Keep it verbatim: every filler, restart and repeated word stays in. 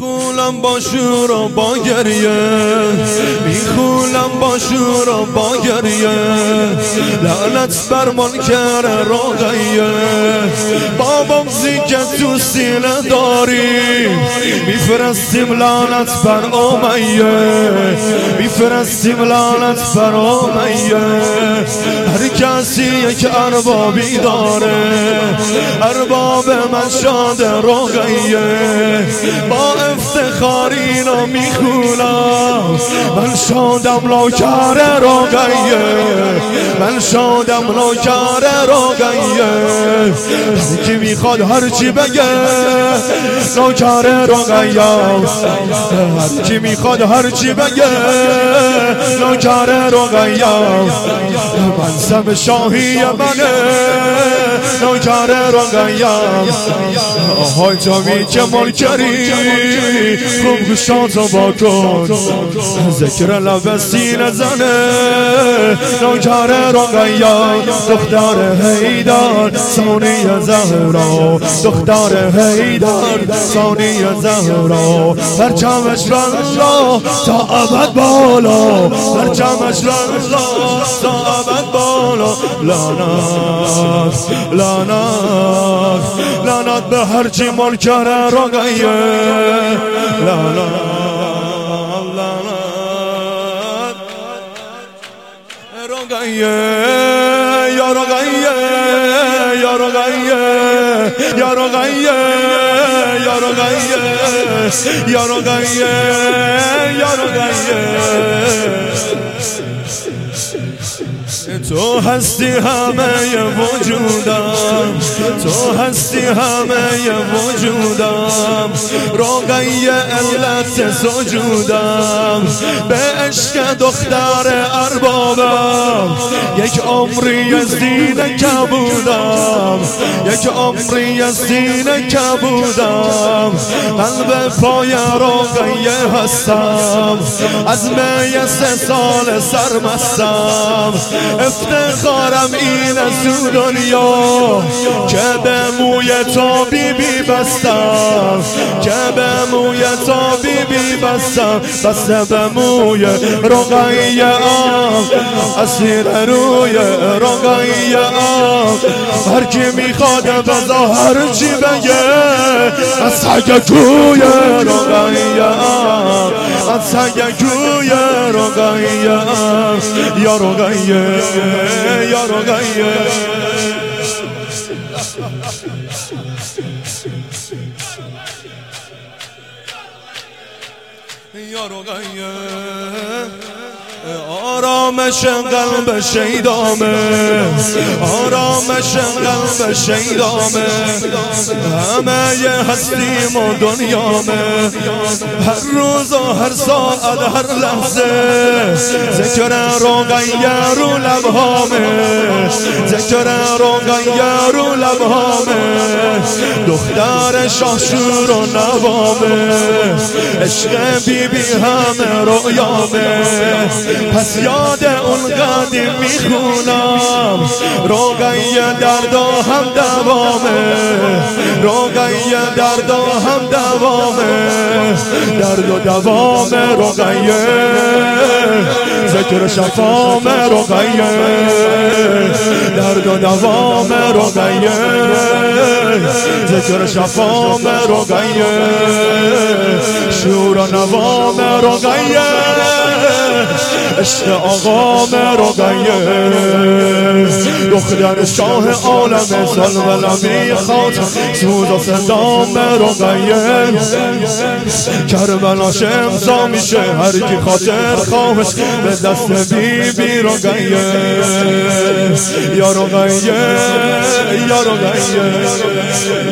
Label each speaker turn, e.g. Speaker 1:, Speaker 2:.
Speaker 1: میخونم با شور و با گریه، میخونم با شور و با گریه، لعنت بر منکر رقیه. با بغضی که تو سینه داری میفرستیم لعنت بر امیه، میفرستیم لعنت بر امیه. هر کسی که اربابی داره ارباب مشهد رقیه، با افتخار اینو میخونم من شادم نوکر رقیه، من شادم نوکر رقیه. هر کی میخواد هرچی بگه نوکر رقیه، هر کی میخواد هرچی بگه نوکر رقیه. منصب شاهی منه نوکر رقیه. آهای جامی که ملکری خوب گوشاتو با کن، ذکر لب سینه زنه نوکر رقیه. دختر حیدر ثانی زهرا، دختر حیدر ثانی زهرا. پرچمش رنگا تا ابد بالا، پرچمش رنگا تا ابد بالا. لعنت لعنت لعنت به هرچی منکر رقیه، لعنت لعنت رقیه. یا رقیه یا رقیه یا رقیه یا رقیه یا رقیه یا رقیه. تو هستی همه وجودم، تو هستی همه وجودم، رقیه علت سجودم. به عشق دختر اربابم یک عمری زینه کبودم، یک عمری زینه کبودم. قلب پای رقیه هستم، از می سه سال سرمستم. افتخارم این از دنیا که به موی تو بی بی بستم، که به موی تو بی بی بستم. بسته به موی رقیه آم، اسیر روی رقیه آم. هر کی میخواد بزا هر چی بگه از سگ کوی رقیه آم، از سگ کوی رقیه آم. یا رقیه یا رقیه یا رقیه. آرامش قلب شیدامه، آرامش قلب شیدامه. همه ی هستیم و دنیامه، هر روز و هر ساعت هر لحظه ذکر رقیه رو لبهامه، ذکر رقیه رو لبهامه. دختر شاشور و نوامه، عشق بی بی همه رویامه. پس یاد اون قدیم میخونم رقیه درد و هم دوامه، رقیه درد و هم دوامه. درد و دوام رقیه، ذکر شفام رقیه. درد و دوام رقیه، ذکر شفام رقیه. شور و نوام رقیه، عشق آقام رقیه. دختر شاه عالم سلولمی خاتم سوز و صدام رقیه. کربلاش امضا میشه هر کی خاطر خواهش به دست بی بی رقیه. یا رقیه یا رقیه.